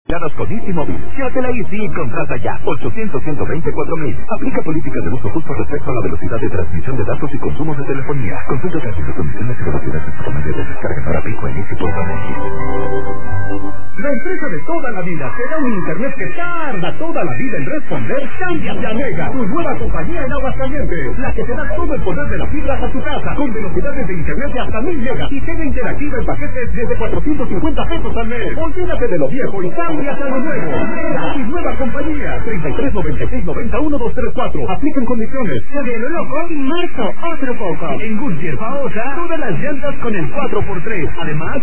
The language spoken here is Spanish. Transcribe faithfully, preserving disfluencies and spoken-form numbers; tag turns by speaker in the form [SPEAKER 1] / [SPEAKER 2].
[SPEAKER 1] Con Easy Móvil. Llévatela Easy y contrata ya. ochocientos, ciento veinticuatro mil. Aplica políticas de uso justo respecto a la velocidad de transmisión de datos y consumos de telefonía. Consulta términos, condiciones y velocidades en su comercio de descarga para Pico en easy punto net.
[SPEAKER 2] La empresa de toda la vida te da un internet que tarda toda la vida en responder. Cámbiate a Mega, tu nueva compañía en Aguascalientes, la que te da todo el poder de la fibra a tu casa, con velocidades de internet de hasta mil megas y T V interactiva en paquetes desde cuatrocientos cincuenta pesos al mes. Olvídate de lo viejo y cámbiate a lo nuevo. Mega, tu nueva compañía. treinta y tres, noventa y seis, noventa y uno, doscientos treinta y cuatro. Aplican condiciones.
[SPEAKER 3] Se ve lo loco y marzo otro poco.
[SPEAKER 2] En Goodyear Faosa, todas las llantas con el cuatro por tres. Además,